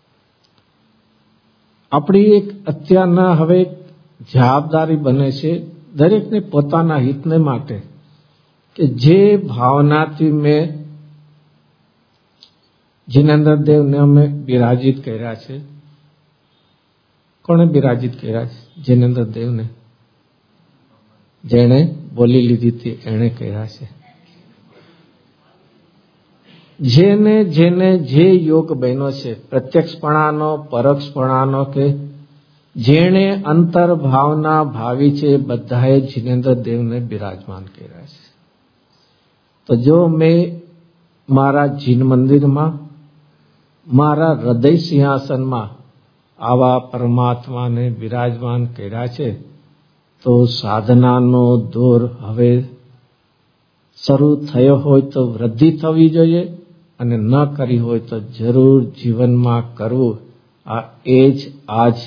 [SPEAKER 1] આપણી એક અત્યારના હવે જવાબદારી બને છે દરેકને પોતાના હિતને માટે કે જે ભાવનાથી મેં જીનેન્દ્રદેવને અમે બિરાજિત કર્યા છે. કોણે બિરાજિત કર્યા છે? જીનેન્દ્રદેવને. જેણે બોલી લીધી હતી એણે કર્યા છે. જેને જેને જે યોગ બન્યો છે, પ્રત્યક્ષપણાનો, પરોક્ષપણાનો, કે જેણે અંતર ભાવના ભાવી છે, બધાએ જીનેન્દ્રદેવને બિરાજમાન કર્યા છે. તો જો મેં મારા જીન મંદિરમાં, મારા હૃદય સિંહાસનમાં આવા પરમાત્માને બિરાજમાન કર્યા છે, તો સાધનાનો દોર હવે શરૂ થયો હોય તો વૃદ્ધિ થવી જોઈએ, અને ન કરી હોય તો જરૂર જીવનમાં કરવું. એ જ આજ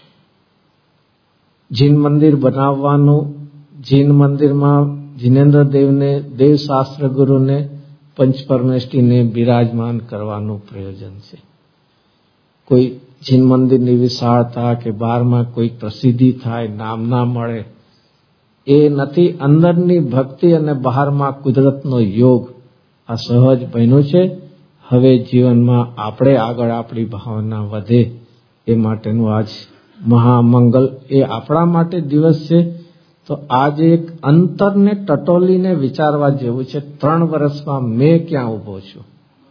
[SPEAKER 1] જીન મંદિર બનાવવાનું, જીન મંદિરમાં જીનેન્દ્રદેવને, દેવશાસ્ત્ર ગુરુને, પંચપરમેષ્ઠીને બિરાજમાન કરવાનું પ્રયોજન છે. કોઈ જીન મંદિરની વિશાળતા કે બહારમાં કોઈ પ્રસિદ્ધિ થાય, નામ ના મળે, એ નથી. અંદરની ભક્તિ અને બહારમાં કુદરતનો યોગ આ સહજ બન્યું છે. હવે જીવનમાં આપણે આગળ આપણી ભાવના વધે એ માટેનું આજ મહામંગલ, એ આપણા માટે દિવસ છે. તો આજે એક અંતરને ટટોલીને વિચારવા જેવું છે. 3 વર્ષમાં મેં ક્યાં ઊભો છું?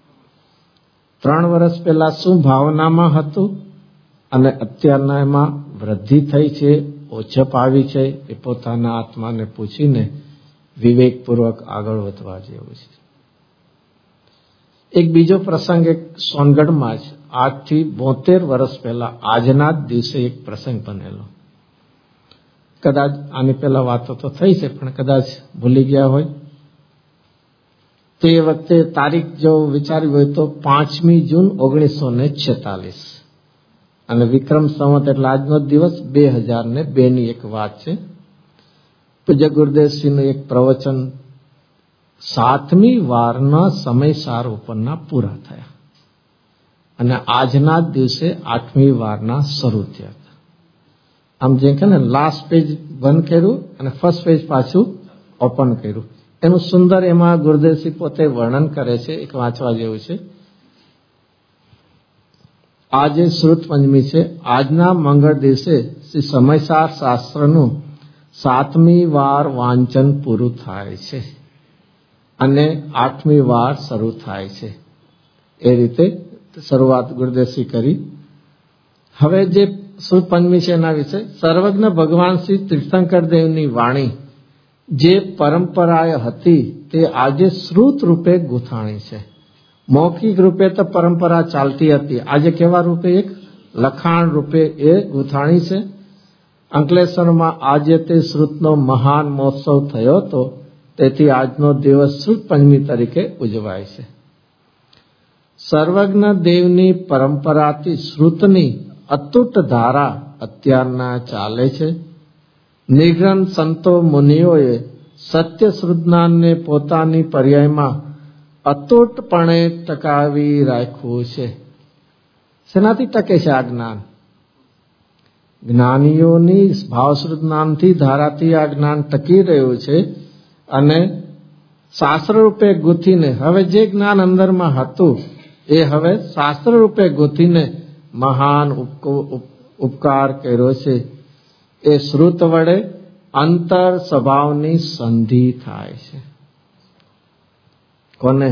[SPEAKER 1] 3 વર્ષ પહેલા શું ભાવનામાં હતું અને અત્યારના એમાં વૃદ્ધિ થઈ છે, ઓછપ આવી છે, એ પોતાના આત્માને પૂછીને વિવેકપૂર્વક આગળ વધવા જેવું છે. એક બીજો પ્રસંગ એક સોનગઢમાં જ આજથી 72 વર્ષ પહેલા આજના જ દિવસે એક પ્રસંગ બનેલો. કદાચ આની પહેલા વાતો તો થઈ છે, પણ કદાચ ભૂલી ગયા હોય. તે વખતે તારીખ જો વિચારી હોય તો 5મી જૂન 1946, અને વિક્રમ સંવત એટલે આજનો દિવસ 2002ની એક વાત છે. પૂજ્ય ગુરુદેવશ્રીનું એક પ્રવચન 7મી વારના સમયસાર ઉપરના પૂરા થયા, અને આજના જ દિવસે 8મી વારના શરૂ થયા હતા. આમ જેમ કે ને લાસ્ટ પેજ બંધ કર્યું અને ફર્સ્ટ પેજ પાછું ઓપન કર્યું. એનું સુંદર એમાં ગુરુદેવશ્રી પોતે વર્ણન કરે છે, એક વાંચવા જેવું છે. આજે શ્રુત પંચમી છે. આજના મંગળ દિવસે શ્રી સમયસાર શાસ્ત્રનું 7મી વાર વાંચન પૂરું થાય છે અને 8મી વાર શરૂ થાય છે. એ રીતે શરૂઆત ગુરુદેવશ્રી કરી. હવે જે શ્રુત પંચમી છે એના વિશે સર્વજ્ઞ ભગવાન શ્રી તીર્થંકર દેવની વાણી જે પરંપરાએ હતી તે આજે શ્રુત રૂપે ગૂંથાણી છે. મૌખિક રૂપે તો પરંપરા ચાલતી હતી, આજે કેવા રૂપે? એક લખાણ રૂપે એ ગૂંથાણી છે. અંકલેશ્વરમાં આજે તે શ્રુતનો મહાન મહોત્સવ થયો હતો, તેથી આજનો દિવસ શ્રુત પંચમી તરીકે ઉજવાય છે. સર્વજ્ઞ દેવની પરંપરાથી શ્રુતની અતૂટ ધારા અત્યારના ચાલે છે. નિગ્રંથ સંતો મુનિઓએ સત્ય શ્રુતજ્ઞાનને પોતાની પર્યાયમાં અતૂટપણે ટકાવી રાખ્યું છે. શેનાથી ટકે છે આ જ્ઞાન? જ્ઞાનીઓની ભાવશ્રુત જ્ઞાનથી, ધારાથી આ જ્ઞાન ટકી રહ્યું છે. અને શાસ્ત્ર રૂપે ગૂંથીને હવે જે જ્ઞાન અંદરમાં હતું એ હવે શાસ્ત્ર રૂપે ગૂંથીને મહાન ઉપકાર કર્યો છે. એ શ્રુત વડે અંતર સ્વભાવની સંધિ થાય છે. કોને?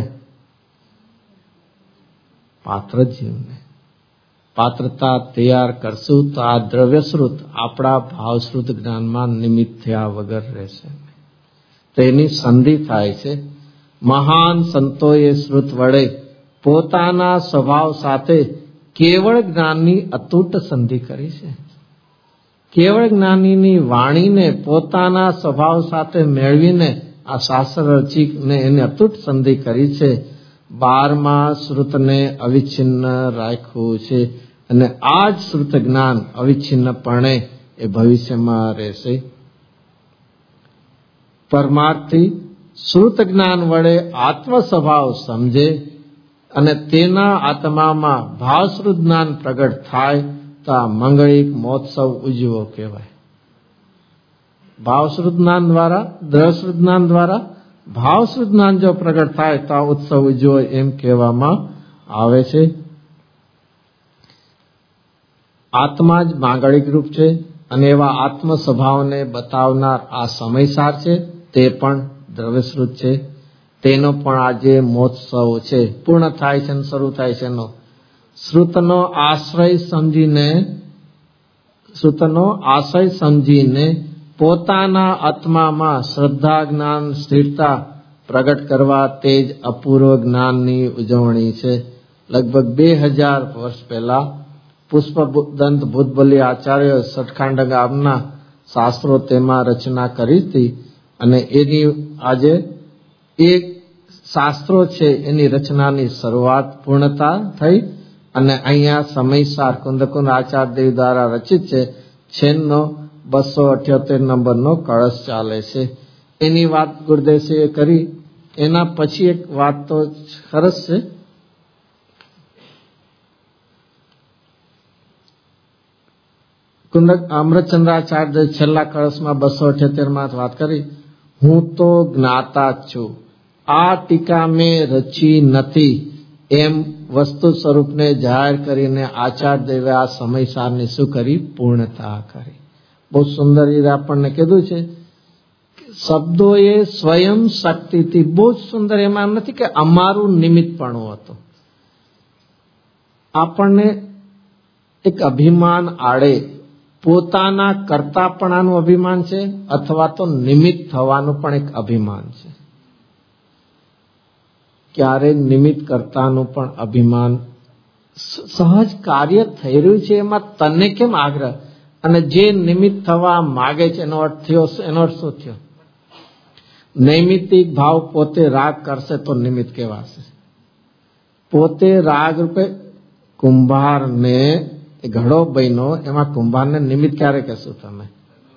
[SPEAKER 1] પાત્ર જીવને. પાત્રતા તૈયાર કરશું તો આ દ્રવ્યશ્રુત આપણા ભાવશ્રુત જ્ઞાનમાં નિમિત્ત થયા વગર રહેશે. તો એની સંધિ થાય છે. મહાન સંતોએ શ્રુત વડે પોતાના સ્વભાવ સાથે કેવળ જ્ઞાનની અતૂટ સંધિ કરી છે. કેવળ જ્ઞાનીની વાણીને પોતાના સ્વભાવ સાથે મેળવીને આ શાસ્ત્ર રચિકને એને અતૂટ સંધિ કરી છે. 12મા શ્રુતને અવિચ્છિન્ન રાખ્યું છે અને આ જ શ્રુત જ્ઞાન અવિચ્છિન્નપણે એ ભવિષ્યમાં રહેશે. પરમાર્થી શ્રુત જ્ઞાન વડે આત્મ સ્વભાવ સમજે અને તેના આત્મામાં ભાવશ્રુત જ્ઞાન પ્રગટ થાય તો આ મંગળિક મહોત્સવ ઉજવો કહેવાય. ભાવશ્રુત જ્ઞાન દ્વારા, દ્રશ્રુત જ્ઞાન દ્વારા ભાવશ્રુત જ્ઞાન જો પ્રગટ થાય તો આ ઉત્સવ ઉજવો એમ કહેવામાં આવે છે. આત્મા જ માંગલિક રૂપ છે અને એવા આત્મ સ્વભાવને બતાવનાર આ સમયસાર છે તે પણ દ્રવ્યશ્રુત છે. તેનો પણ આજે મહોત્સવ છે, પૂર્ણ થાય છે અને શરૂ થાય છે. શ્રુતનો આશ્રય સમજીને પોતાના આત્મામાં શ્રદ્ધા, જ્ઞાન, સ્થિરતા પ્રગટ કરવા તે જ અપૂર્વ જ્ઞાનની ઉજવણી છે. લગભગ 2000 વર્ષ પહેલા પુષ્પદંત ભૂતબલી આચાર્ય સટખાંડ ગામના શાસ્ત્રો તેમાં રચના કરી હતી અને એની આજે એક શાસ્ત્રો છે એની રચનાની શરૂઆત પૂર્ણતા થઈ અને અહીંયા સમયસાર કુંદકુંદ આચાર્યદેવ દ્વારા રચિત છે. છેલ્લો 278 નંબરનો કળશ ચાલે છે. એની વાત ગુરુદેવસિંહે કરી. એના પછી એક વાત તો સરસ છે. અમૃતચંદ્રાચાર્ય છેલ્લા કળશમાં 278માં વાત કરી. હું તો જ્ઞાતા જ છું, આ ટીકા મેં રચી નથી એમ વસ્તુ સ્વરૂપને જાહેર કરીને આચાર્યદેવે આ સમયસારની શું કરી? પૂર્ણતા કરી. બહુ સુંદર રીતે આપણને કીધું છે. શબ્દોએ સ્વયં શક્તિથી બહુ જ સુંદર, એમાં એમ નથી કે અમારું નિમિત્તપણું હતું. આપણને એક અભિમાન આડે પોતાના કર્તાપણાનું અભિમાન છે અથવા તો નિમિત્ત થવાનું પણ એક અભિમાન છે. ક્યારે નિમિત્ત કર્તાનું પણ અભિમાન, સહજ કાર્ય થઈ રહ્યું છે એમાં તને કેમ આગ્રહ, અને જે નિમિત્ત થવા માગે છે એનો અર્થ થયો, એનો અર્થ શું થયો? નૈમિત્તિક ભાવ પોતે રાગ કરશે તો નિમિત્ત કહેવાશે. પોતે રાગ રૂપે કુંભારને ઘડો બન્યો, એમાં કુંભારને નિમિત્ત ક્યારે કહેશું તમે?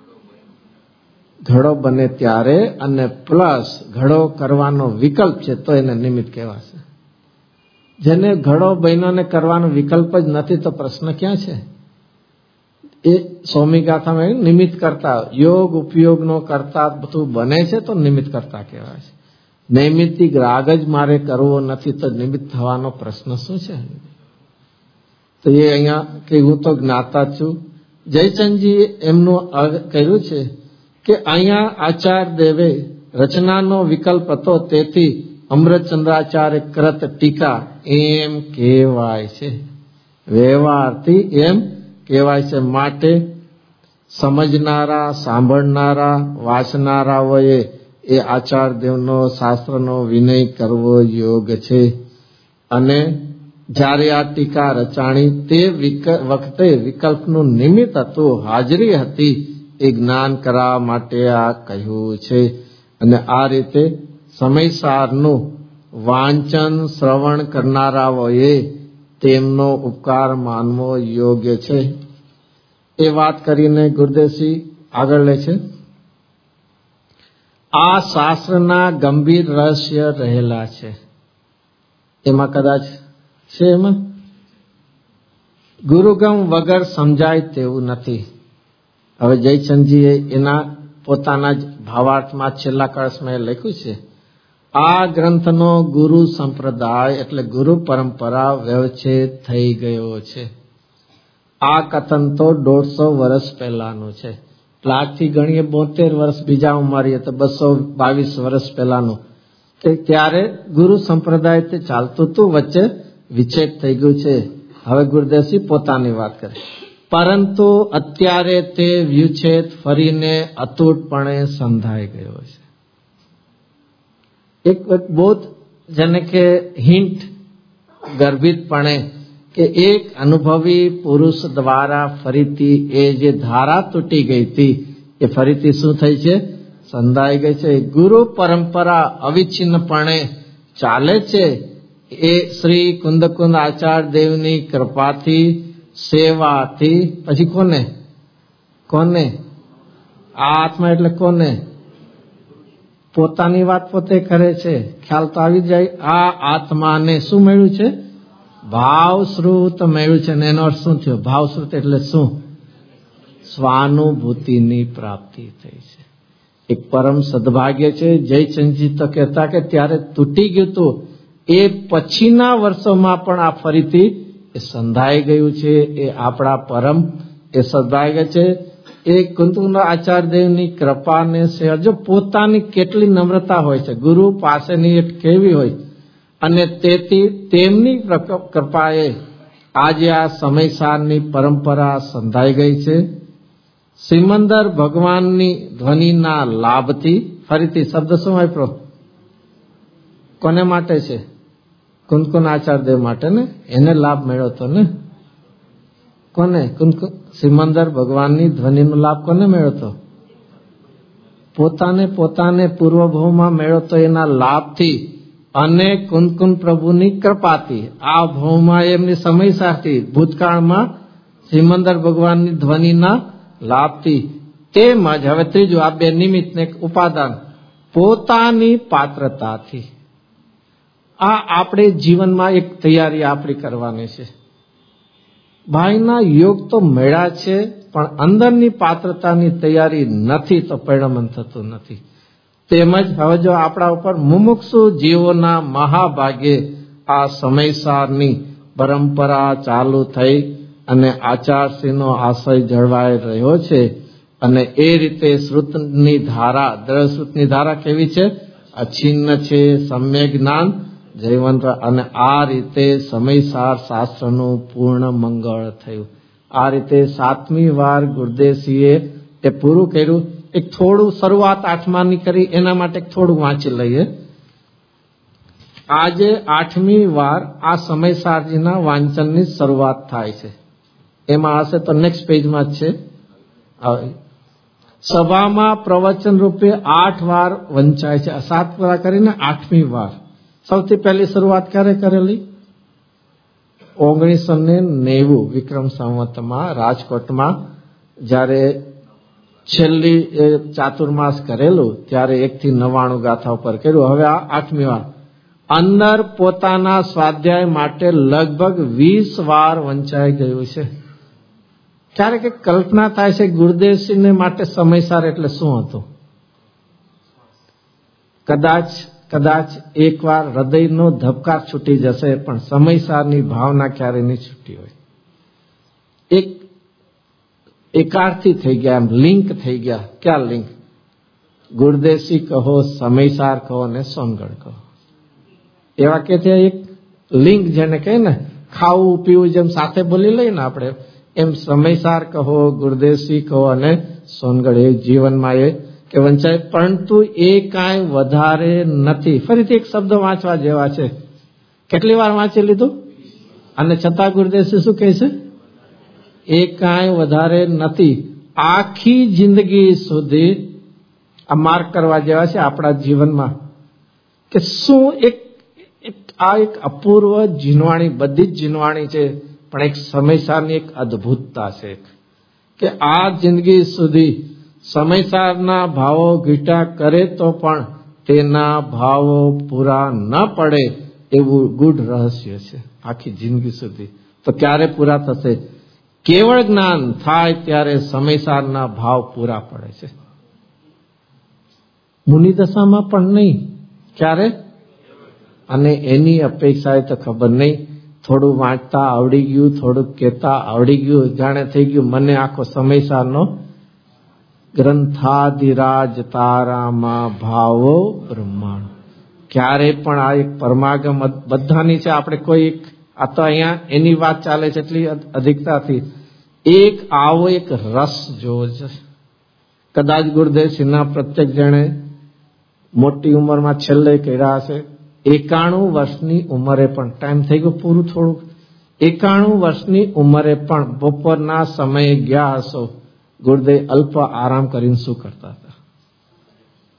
[SPEAKER 1] ઘડો બને ત્યારે, અને પ્લસ ઘડો કરવાનો વિકલ્પ છે તો એને નિમિત્ત કહેવાશે. જેને ઘડો બન્યો ને કરવાનો વિકલ્પ જ નથી તો પ્રશ્ન ક્યાં છે? એ સ્વામી ગાથામાં નિમિત્ત કરતા, યોગ ઉપયોગનો કરતા બધું બને છે તો નિમિત્ત કરતા કહેવાય છે. નૈમિત્તિક રાગ જ મારે કરવો નથી તો નિમિત્ત થવાનો પ્રશ્ન શું છે? તો એ અહીંયા કે હું તો જ્ઞાતા છું. જયચંદજી એમનું કહ્યું છે કે અહીંયા આચાર્ય દેવે રચનાનો વિકલ્પ હતો, તેથી અમૃતચંદ્રાચાર્ય કૃત ટીકા એમ કહેવાય છે. વ્યવહારથી એમ કહેવાય છે. માટે સમજનારા, સાંભળનારા, વાંચનારાઓએ એ આચાર્ય દેવનો શાસ્ત્રનો વિનય કરવો યોગ છે. અને જ્યારે આ ટીકા રચાણી તે વખતે વિકલ્પનું નિમિત્ત હતું, હાજરી હતી, એ જ્ઞાન કરાવવા માટે આ કહ્યું છે. અને આ રીતે સમયસારનું વાંચન શ્રવણ કરનારાઓએ તેમનો ઉપકાર માનવો યોગ્ય છે. એ વાત કરીને ગુરુદેવસિંહ આગળ લે છે. આ શાસ્ત્રના ગંભીર રહસ્ય રહેલા છે. એમાં કદાચ છે, એમાં ગુરુગમ વગર સમજાય તેવું નથી. હવે જયચંદજીએ એના પોતાના જ ભાવાર્થમાં છેલ્લા કળશમાં લખ્યું છે, આ ગ્રંથનો ગુરુ સંપ્રદાય એટલે ગુરુ પરંપરા વ્યવચ્છેદ થઈ ગયો છે. આ કથન તો 150 વર્ષ પહેલાનું છે. લાખથી ગણીએ 72 વર્ષ બીજા ઉમારીએ તો 222 વર્ષ પહેલાનું. ત્યારે ગુરુ સંપ્રદાય તે ચાલતું હતું, વચ્ચે વિચ્છેદ થઈ ગયું છે. હવે ગુરુદેવસિંહ પોતાની વાત કરે. પરંતુ અત્યારે તે વિચ્છેદ ફરીને અતૂટપણે સંધાઈ ગયો છે. એક બહુ જેને કે હિન્ટ ગર્ભિતપણે કે એક અનુભવી પુરુષ દ્વારા ફરીથી એ જે ધારા તૂટી ગઈ હતી એ ફરીથી શું થઈ છે? સંધાઈ ગઈ છે. ગુરુ પરંપરા અવિચ્છિન્નપણે ચાલે છે. એ શ્રી કુંદકુંદ આચાર્ય દેવની કૃપાથી, સેવાથી. પછી કોને કોને આ આત્મા એટલે કોને? પોતાની વાત પોતે કરે છે. ખ્યાલ તો આવી જાય. આ આત્માને શું મળ્યું છે? ભાવશ્રુત મળ્યું છે. એનો અર્થ શું થયો? ભાવશ્રુત એટલે શું? સ્વાનુભૂતિની પ્રાપ્તિ થઈ છે. એક પરમ સદભાગ્ય છે. જયચંદજી તો કહેતા કે ત્યારે તૂટી ગયું હતું, એ પછીના વર્ષોમાં પણ આ ફરીથી એ સંધાઈ ગયું છે. એ આપણા પરમ એ સદભાગ્ય છે. એ કુંદકુંદ આચાર્ય દેવની કૃપાને જો પોતાની કેટલી નમ્રતા હોય છે, ગુરુ પાસેની એક કેવી હોય, અને તેથી તેમની કૃપાએ આજે આ સમયસારની પરંપરા સંધાઈ ગઈ છે. સિમંદર ભગવાનની ધ્વનિના લાભથી, ફરીથી શબ્દ શું વાપરો? કોને માટે છે? કુંદકુંદ આચાર્ય દેવ માટે ને. એને લાભ મળ્યો હતો ને. કોને? સિમંદર ભગવાનની ધ્વનિનો લાભ કોને મળ્યો હતો? પોતાને પૂર્વભાવમાં મળ્યો તો એના લાભથી અને કુંદકુંદ પ્રભુની કૃપાથી. આ ભાવમાં એમની સમયસાથી, ભૂતકાળમાં સિમંદર ભગવાનની ધ્વનિના લાભથી. તેમજ હવે ત્રીજું, આ બે નિમિત્તને ઉપાદાન પોતાની પાત્રતાથી. આ આપણે જીવનમાં એક તૈયારી આપણી કરવાની છે. ભાઈના યોગ તો મળ્યા છે, પણ અંદરની પાત્રતાની તૈયારી નથી તો પરિણમન થતું નથી. તેમજ હવે જો આપણા ઉપર મુમુક્ષુ જીવોના મહાભાગે આ સમયસારની પરંપરા ચાલુ થઈ અને આચાર્યશ્રીનો આશય જળવાઈ રહ્યો છે. અને એ રીતે શ્રુતની ધારા, દ્રઢશ્રુતની ધારા કેવી છે? અછિન્ન છે. સમ્યક જ્ઞાન જૈવંત. અને આ રીતે સમયસાર શાસ્ત્રનું પૂર્ણ મંગળ થયું. આ રીતે 7મી વાર ગુરુદેવસિંહે એ પૂરું કર્યું. એક થોડું શરૂઆત 8માની કરી, એના માટે થોડું વાંચી લઈએ. આજે 8મી વાર આ સમયસારજીના વાંચનની શરૂઆત થાય છે. એમાં હશે તો નેક્સ્ટ પેજમાં જ છે. સભામાં પ્રવચન રૂપે 8 વાર વંચાય છે. 7 વાર કરીને 8મી વાર. સૌથી પહેલી શરૂઆત ક્યારે કરેલી? 1990 વિક્રમ સંવતમાં રાજકોટમાં જ્યારે છેલ્લી ચાતુર્માસ કરેલું ત્યારે 1 થી 99 ગાથા ઉપર કર્યું. હવે આ 8મી વાર. અંદર પોતાના સ્વાધ્યાય માટે લગભગ 20 વાર વંચાઈ ગયું છે. ક્યારેક કલ્પના થાય છે ગુરુદેવસિંહને માટે સમયસાર એટલે શું હતું? કદાચ એકવાર હૃદયનો ધબકાર છૂટી જશે, પણ સમયસારની ભાવના ક્યારે નહીં છૂટી હોય. એક એકાર્થી થઈ ગયા, એમ લિંક થઈ ગયા. ક્યાં લિંક? ગુરુદેવસિંહ કહો, સમયસાર કહો અને સોનગઢ કહો. એવા કે ત્યાં એક લિંક, જેને કહે ને ખાવું પીવું જેમ સાથે બોલી લઈએ ને આપણે, એમ સમયસાર કહો, ગુરુદેવસિંહ કહો અને સોનગઢ. એ જીવનમાં એ કે વંચાય, પરંતુ એ કાંઈ વધારે નથી. ફરીથી એક શબ્દ વાંચવા જેવા છે. કેટલી વાર વાંચી લીધું? અને છતાં ગુરુદેવસિંહ શું કહે છે? એ કાંઈ વધારે નથી. આખી જિંદગી સુધી આ માર્ક કરવા જેવા છે આપણા જીવનમાં કે શું આ એક અપૂર્વ જીનવાણી, બધી જ જીનવાણી છે, પણ એક સમયસારની એક અદ્ભુતતા છે કે આ જિંદગી સુધી સમયસારના ભાવો ઘીટા કરે તો પણ તેના ભાવો પૂરા ન પડે એવું ગૂઢ રહસ્ય છે આખી જિંદગી સુધી. તો ક્યારે પૂરા થશે? કેવળ જ્ઞાન થાય ત્યારે સમયસારના ભાવ પૂરા પડે છે. મુનિદશામાં પણ નહીં. ક્યારે? અને એની અપેક્ષાએ તો ખબર નહીં. થોડું વાંચતા આવડી ગયું, થોડુંક કહેતા આવડી ગયું, જાણે થઈ ગયું મને આખો સમયસારનો ગ્રંથાધિરાજ તારામાં ભાવો બ્રહ્માંડ. ક્યારે પણ આ એક પરમાગમ બધાની છે. આપણે કોઈ એક આ તો અહીંયા એની વાત ચાલે છે એટલી અધિકતાથી એક આવો એક રસ જોવો છે. કદાચ ગુરુદેવસિંહના પ્રત્યેક જણે મોટી ઉંમરમાં છેલ્લે કર્યા હશે. 91 વર્ષની ઉંમરે પણ, ટાઈમ થઈ ગયો પૂરું થોડુંક, 91 વર્ષની ઉંમરે પણ બપોરના સમયે ગયા હશો. ગુરુદેવ અલ્પ આરામ કરીને શું કરતા હતા?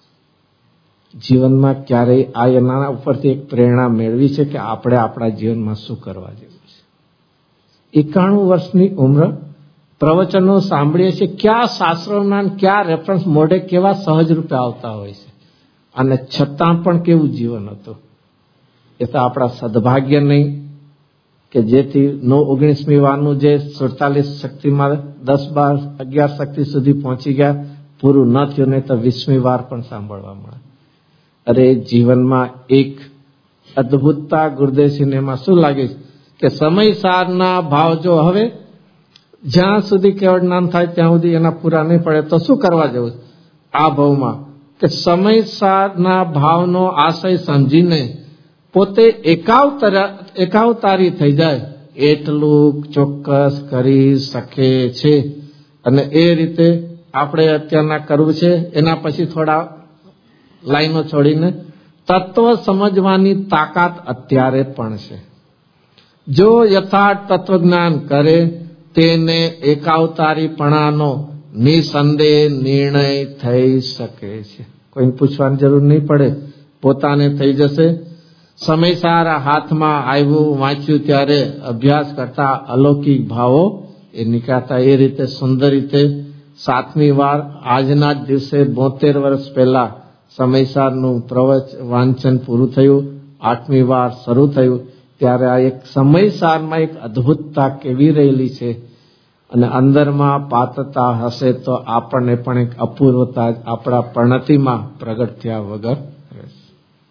[SPEAKER 1] જીવનમાં ક્યારેય આ એના ઉપરથી એક પ્રેરણા મેળવી છે કે આપણે આપણા જીવનમાં શું કરવા જેવું છે? 91 વર્ષની ઉંમર, પ્રવચનો સાંભળીએ છીએ, ક્યાં શાસ્ત્રોના ક્યાં રેફરન્સ મોઢે કેવા સહજ રૂપે આવતા હોય છે, અને છતાં પણ કેવું જીવન હતું. એ તો આપણા સદભાગ્ય નહીં કે જેથી 19મી વારનું જે 47 શક્તિમાં 10, 12, 11 શક્તિ સુધી પહોંચી ગયા, પૂરું ન થયું, નહીં તો 20મી વાર પણ સાંભળવા મળે. અરે જીવનમાં એક અદભુતતા ગુરુદેવસિંહને એમાં શું લાગે કે સમય સારના ભાવ જો હવે જ્યાં સુધી કેવળ જ્ઞાન થાય ત્યાં સુધી એના પૂરા નહીં પડે તો શું કરવા જેવું આ ભાવમાં, કે સમય સારના ભાવનો આશય સમજીને પોતે એકાવતારી થઈ જાય એટલું ચોક્કસ કરી શકે છે. અને એ રીતે આપણે અત્યારના કરવું છે. એના પછી થોડા લાઈનો છોડીને તત્વ સમજવાની તાકાત અત્યારે પણ છે. જો યથાર્થ તત્વજ્ઞાન કરે તેને એકાવતારીપણાનો નિસંદેહ નિર્ણય થઈ શકે છે. કોઈને પૂછવાની જરૂર નહીં પડે, પોતાને થઈ જશે. સમય સારા હાથમાં આવ્યું, વાંચ્યું ત્યારે અભ્યાસ કરતા અલૌકિક ભાવો એ નીકળતા. એ રીતે સુંદર રીતે 7મી વાર આજના જ દિવસે 72 વર્ષ પહેલા સમયસારનું વાંચન પૂરું થયું, 8મી વાર શરૂ થયું. ત્યારે આ એક સમયસારમાં એક અદ્ભુતતા કેવી રહેલી છે, અને અંદરમાં પાત્રતા હશે તો આપણને પણ એક અપૂર્વતા આપણા પ્રણતિમાં પ્રગટ થયા વગર રહેશે.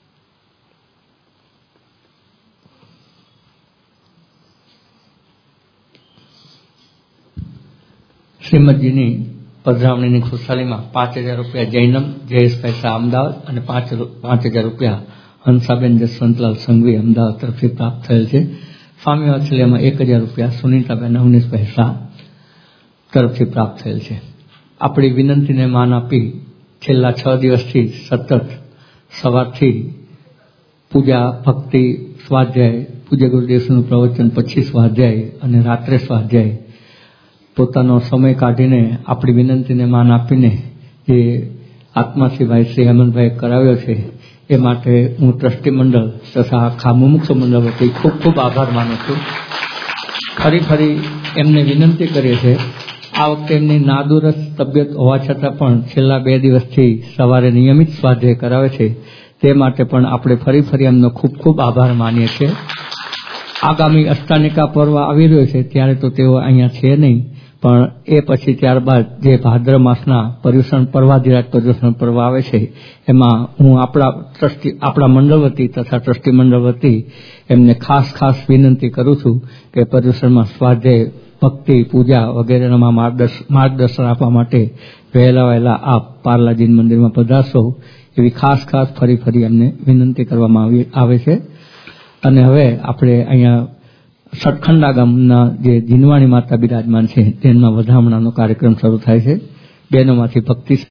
[SPEAKER 2] શ્રીમદજીની પધરામણીની ખુશાલીમાં 5000 રૂપિયા જૈનમ જયેશભાઈ શાહ અમદાવાદ અને 5000 રૂપિયા હંસાબેન જસવંતલાલ સંઘવી અમદાવાદ તરફથી પ્રાપ્ત થયેલ છે. સ્વામી વાત્સલ્યમાં 1000 રૂપિયા સુનીતાબેન અવનીશભાઈ શાહ તરફથી પ્રાપ્ત થયેલ છે. આપણી વિનંતીને માન આપી છેલ્લા 6 દિવસથી સતત સવારથી પૂજા, ભક્તિ, સ્વાધ્યાય, પૂજ્ય ગુરુદેવનું પ્રવચન, પછી સ્વાધ્યાય અને રાત્રે સ્વાધ્યાય પોતાનો સમય કાઢીને આપણી વિનંતીને માન આપીને જે આત્માશ્રીભાઈ શ્રી હેમંતભાઈ કરાવ્યો છે એ માટે હું ટ્રસ્ટી મંડળ તથા આખા મુમુક્ષ મંડળ વતી ખૂબ ખૂબ આભાર માનું છું. ફરી એમને વિનંતી કરીએ છીએ, આ વખતે એમની નાદુરસ્ત તબિયત હોવા છતાં પણ છેલ્લા 2 દિવસથી સવારે નિયમિત સ્વાધ્યાય કરાવે છે. તે માટે પણ આપણે ફરી એમનો ખૂબ ખૂબ આભાર માનીએ છીએ. આગામી અષ્ટાનિકા પર્વ આવી રહ્યો છે ત્યારે તો તેઓ અહીંયા છે નહીં, પણ એ પછી ત્યારબાદ જે ભાદ્ર માસના પર્યુષણ પર્વાધિરાજ પર્યુષણ પર્વ આવે છે એમાં હું આપણા મંડળ વતી તથા ટ્રસ્ટી મંડળ વતી એમને ખાસ વિનંતી કરું છું કે પર્યુષણમાં સ્વાધ્યાય, ભક્તિ, પૂજા વગેરેમાં માર્ગદર્શન આપવા માટે વહેલા આપ પાર્લાજી મંદિરમાં પધારશો એવી ખાસ ફરી એમને વિનંતી કરવામાં આવે છે. અને હવે આપણે અહીંયા સટખંડા ગામના જે જીનવાણી માતા બિરાજમાન છે તેમના વધામણાનો કાર્યક્રમ શરૂ થાય છે. બહેનોમાંથી ભક્તિ